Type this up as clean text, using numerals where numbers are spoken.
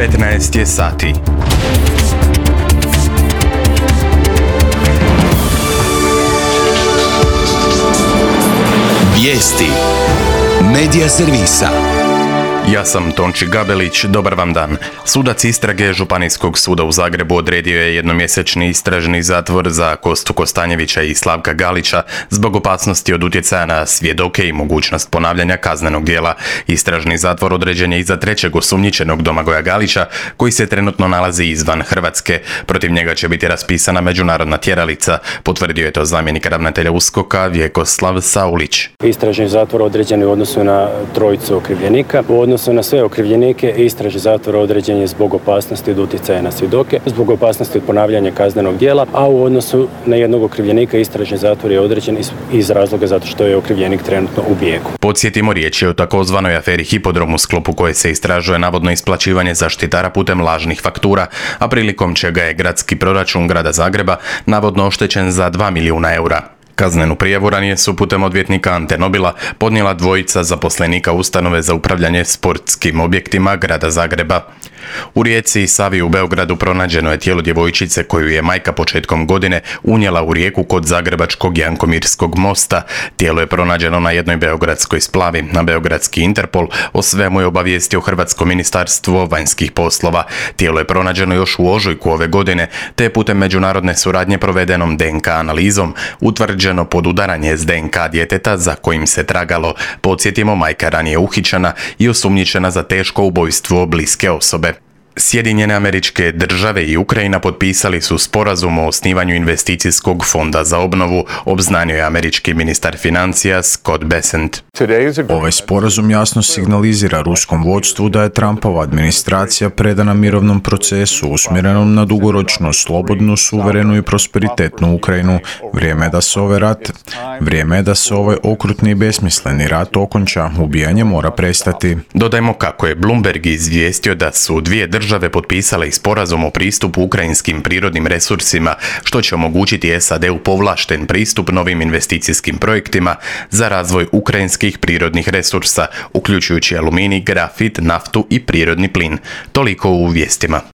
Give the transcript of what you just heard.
15 je sati. Vijesti Medija servisa. Ja sam Tonči Gabelić, dobar vam dan. Sudac istrage Županijskog suda u Zagrebu odredio je jednomjesečni istražni zatvor za Kostu Kostanjevića i Slavka Galića zbog opasnosti od utjecaja na svjedoke i mogućnost ponavljanja kaznenog djela. Istražni zatvor određen je i za trećeg osumnjičenog Domagoja Galića, koji se trenutno nalazi izvan Hrvatske. Protiv njega će biti raspisana međunarodna tjeralica, potvrdio je to zamjenik ravnatelja USKOK-a Vjekoslav Saulić. Istražni zatvor određen je u odnosu na trojicu okrivljenika. U odnosu na sve okrivljenike istražni zatvor određen je zbog opasnosti od utjecaja na svjedoke, zbog opasnosti od ponavljanja kaznenog djela, a u odnosu na jednog okrivljenika istražni zatvor je određen iz razloga zato što je okrivljenik trenutno u bijegu. Podsjetimo, riječ je o takozvanoj aferi Hipodrom u sklopu koje se istražuje navodno isplaćivanje zaštitara putem lažnih faktura, a prilikom čega je gradski proračun grada Zagreba navodno oštećen za 2 milijuna eura. Kaznenu prijavu ranije su putem odvjetnika Ante Nobila podnijela dvojica zaposlenika ustanove za upravljanje sportskim objektima grada Zagreba. U rijeci Savi u Beogradu pronađeno je tijelo djevojčice koju je majka početkom godine unijela u rijeku kod zagrebačkog Jankomirskog mosta. Tijelo je pronađeno na jednoj beogradskoj splavi. Na beogradski Interpol o svemu je obavijestio Hrvatsko ministarstvo vanjskih poslova. Tijelo je pronađeno još u ožujku ove godine, te je putem međunarodne suradnje provedenom DNK analizom utvrđeno podudaranje s DNK djeteta za kojim se tragalo. Podsjetimo, majka ranije uhićena i osumnjičena za teško ubojstvo bliske osobe. Sjedinjene Američke Države i Ukrajina potpisali su sporazum o osnivanju investicijskog fonda za obnovu, obznanio je američki ministar financija Scott Bessent. Ovaj sporazum jasno signalizira ruskom vodstvu da je Trumpova administracija predana mirovnom procesu usmjerenom na dugoročno, slobodnu, suverenu i prosperitetnu Ukrajinu. Vrijeme je da se ovaj okrutni i besmisleni rat okonča. Ubijanje mora prestati. Dodajmo kako je Bloomberg izvijestio da su dvije države potpisale i sporazum o pristupu ukrajinskim prirodnim resursima, što će omogućiti SAD-u povlašten pristup novim investicijskim projektima za razvoj ukrajinskih prirodnih resursa, uključujući aluminij, grafit, naftu i prirodni plin. Toliko u vijestima.